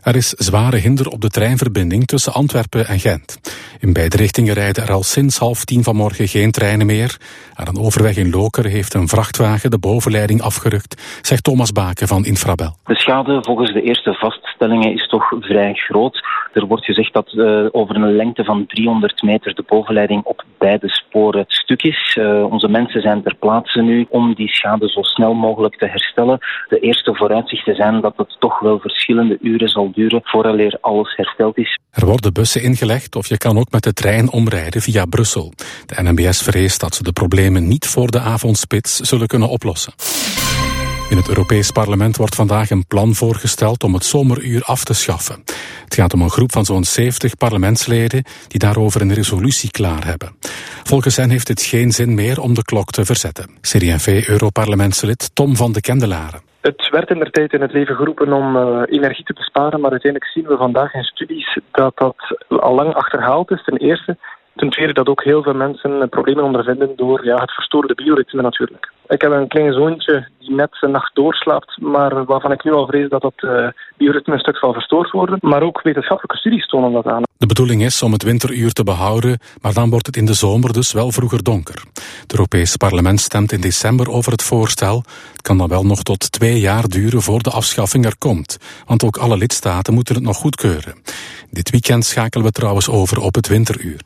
Er is zware hinder op de treinverbinding tussen Antwerpen en Gent. In beide richtingen rijden er al sinds 9:30 vanmorgen geen treinen meer. Aan een overweg in Lokeren heeft een vrachtwagen de bovenleiding afgerukt, zegt Thomas Baken van Infrabel. De schade volgens de eerste vaststellingen is toch vrij groot. Er wordt gezegd dat over een lengte van 300 meter de bovenleiding op beide sporen stuk is. Onze mensen zijn ter plaatse nu om die schade zo snel mogelijk te herstellen. De eerste vooruitzichten zijn dat het toch wel verschillende uren zal duren vooraleer alles hersteld is. Er worden bussen ingelegd of je kan ook met de trein omrijden via Brussel. De NMBS vreest dat ze de problemen niet voor de avondspits zullen kunnen oplossen. In het Europees Parlement wordt vandaag een plan voorgesteld om het zomeruur af te schaffen. Het gaat om een groep van zo'n 70 parlementsleden die daarover een resolutie klaar hebben. Volgens hen heeft het geen zin meer om de klok te verzetten. CD&V-Europarlementslid Tom van de Kendelare. Het werd inderdaad in het leven geroepen om energie te besparen, maar uiteindelijk zien we vandaag in studies dat dat al lang achterhaald is, ten eerste. Ten tweede dat ook heel veel mensen problemen ondervinden door het verstoorde bioritme natuurlijk. Ik heb een klein zoontje die net zijn nacht doorslaapt, maar waarvan ik nu al vrees dat dat bioritme een stuk zal verstoord worden. Maar ook wetenschappelijke studies tonen dat aan. De bedoeling is om het winteruur te behouden, maar dan wordt het in de zomer dus wel vroeger donker. Het Europese Parlement stemt in december over het voorstel. Het kan dan wel nog tot 2 jaar duren voor de afschaffing er komt, want ook alle lidstaten moeten het nog goedkeuren. Dit weekend schakelen we trouwens over op het winteruur.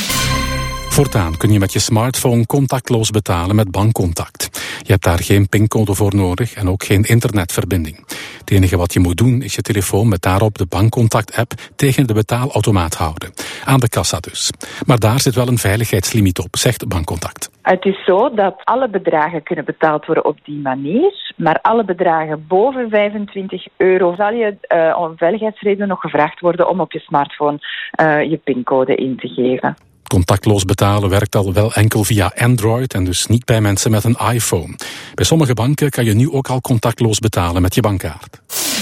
Voortaan kun je met je smartphone contactloos betalen met bankcontact. Je hebt daar geen pincode voor nodig en ook geen internetverbinding. Het enige wat je moet doen is je telefoon met daarop de bankcontact-app tegen de betaalautomaat houden. Aan de kassa dus. Maar daar zit wel een veiligheidslimiet op, zegt bankcontact. Het is zo dat alle bedragen kunnen betaald worden op die manier, maar alle bedragen boven €25 zal je om veiligheidsredenen nog gevraagd worden om op je smartphone je pincode in te geven. Contactloos betalen werkt al wel enkel via Android en dus niet bij mensen met een iPhone. Bij sommige banken kan je nu ook al contactloos betalen met je bankkaart.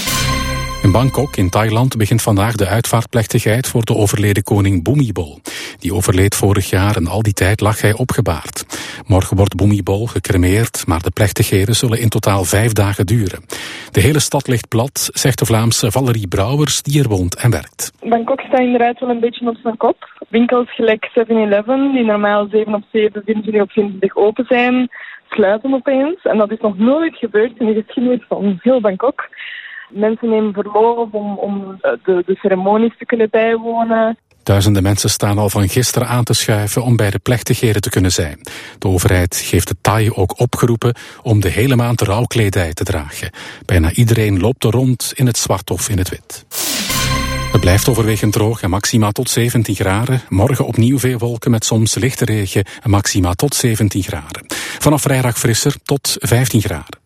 In Bangkok, in Thailand, begint vandaag de uitvaartplechtigheid voor de overleden koning Bhumibol. Die overleed vorig jaar en al die tijd lag hij opgebaard. Morgen wordt Bhumibol gecremeerd, maar de plechtigheden zullen in totaal 5 dagen duren. De hele stad ligt plat, zegt de Vlaamse Valerie Brouwers, die er woont en werkt. Bangkok staat inderdaad wel een beetje op zijn kop. Winkels gelijk 7-Eleven, die normaal 7 op 7, 24 op 24 open zijn, sluiten opeens. En dat is nog nooit gebeurd in de geschiedenis van heel Bangkok. Mensen nemen verlof om de ceremonies te kunnen bijwonen. Duizenden mensen staan al van gisteren aan te schuiven om bij de plechtigheden te kunnen zijn. De overheid heeft de Thai ook opgeroepen om de hele maand rouwkledij te dragen. Bijna iedereen loopt er rond in het zwart of in het wit. Het blijft overwegend droog en maxima tot 17 graden. Morgen opnieuw veel wolken met soms lichte regen en maxima tot 17 graden. Vanaf vrijdag frisser tot 15 graden.